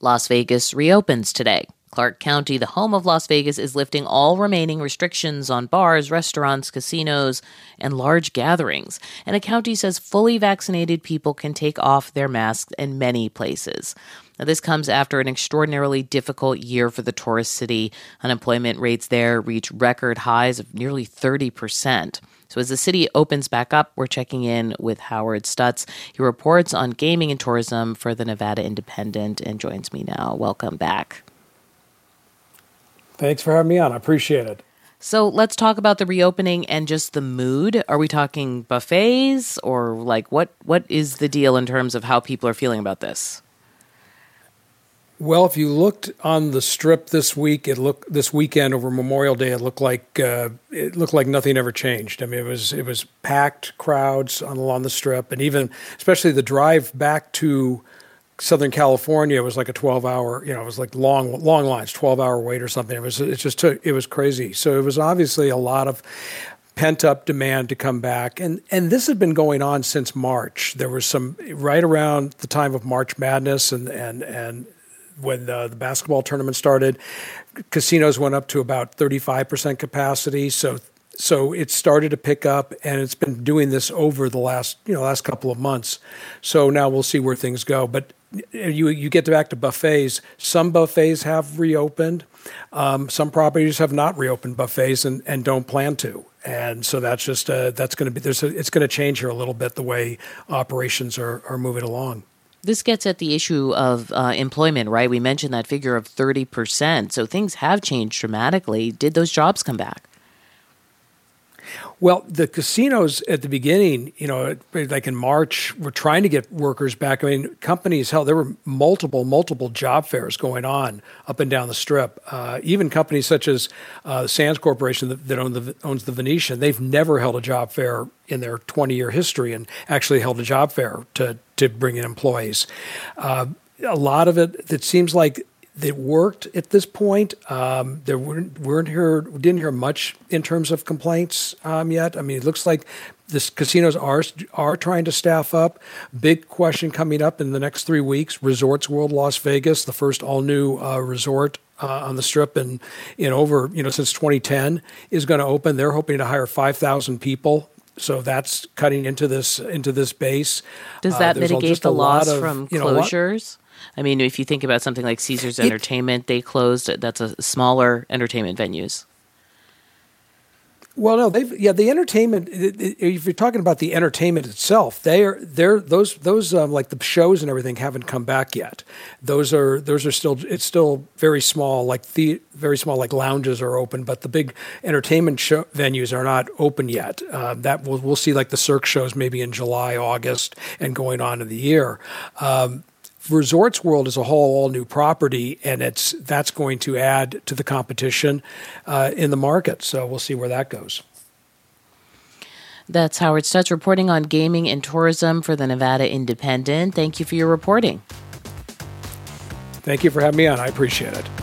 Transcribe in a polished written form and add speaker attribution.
Speaker 1: Las Vegas reopens today. Clark County, the home of Las Vegas, is lifting all remaining restrictions on bars, restaurants, casinos, and large gatherings. And the county says fully vaccinated people can take off their masks in many places. Now, this comes after an extraordinarily difficult year for the tourist city. Unemployment rates there reach record highs of nearly 30%. So as the city opens back up, we're checking in with Howard Stutz. He reports on gaming and tourism for the Nevada Independent and joins me now. Welcome back.
Speaker 2: Thanks for having me on. I appreciate it.
Speaker 1: So let's talk about the reopening and just the mood. Are we talking buffets or like what is the deal in terms of how people are feeling about this?
Speaker 2: Well, if you looked on the Strip this weekend over Memorial Day, it looked like nothing ever changed. I mean, it was packed crowds along the Strip, and even especially the drive back to Southern California was like a 12-hour. It was like long lines, 12-hour wait or something. It was crazy. So it was obviously a lot of pent-up demand to come back. And this had been going on since March. There was some right around the time of March Madness and when the basketball tournament started, casinos went up to about 35% capacity. So it started to pick up, and it's been doing this over the last couple of months. So now we'll see where things go. But you get back to buffets. Some buffets have reopened. Some properties have not reopened buffets and don't plan to. And so that's just it's going to change here a little bit the way operations are moving along.
Speaker 1: This gets at the issue of employment, right? We mentioned that figure of 30%. So things have changed dramatically. Did those jobs come back?
Speaker 2: Well, the casinos at the beginning, like in March, were trying to get workers back. I mean, companies, there were multiple job fairs going on up and down the Strip. Even companies such as Sands Corporation that owns the Venetian, they've never held a job fair in their 20-year history and actually held a job fair to bring in employees. A lot of it seems like it worked at this point. Didn't hear much in terms of complaints yet. I mean, it looks like the casinos are trying to staff up. Big question coming up in the next 3 weeks: Resorts World Las Vegas, the first all-new resort on the Strip in over since 2010, is going to open. They're hoping to hire 5,000 people. So that's cutting into this base.
Speaker 1: Does that mitigate the loss from closures? I mean, if you think about something like Caesars Entertainment, they closed. That's a smaller entertainment venues.
Speaker 2: Well, no, the entertainment. If you're talking about the entertainment itself, those like the shows and everything haven't come back yet. Those are still. It's still very small. Very small, like lounges are open, but the big entertainment venues are not open yet. That we'll see like the Cirque shows maybe in July, August, and going on in the year. Resorts World is a whole all new property, and that's going to add to the competition in the market. So we'll see where that goes.
Speaker 1: That's Howard Stutz reporting on gaming and tourism for the Nevada Independent. Thank you for your reporting.
Speaker 2: Thank you for having me on. I appreciate it.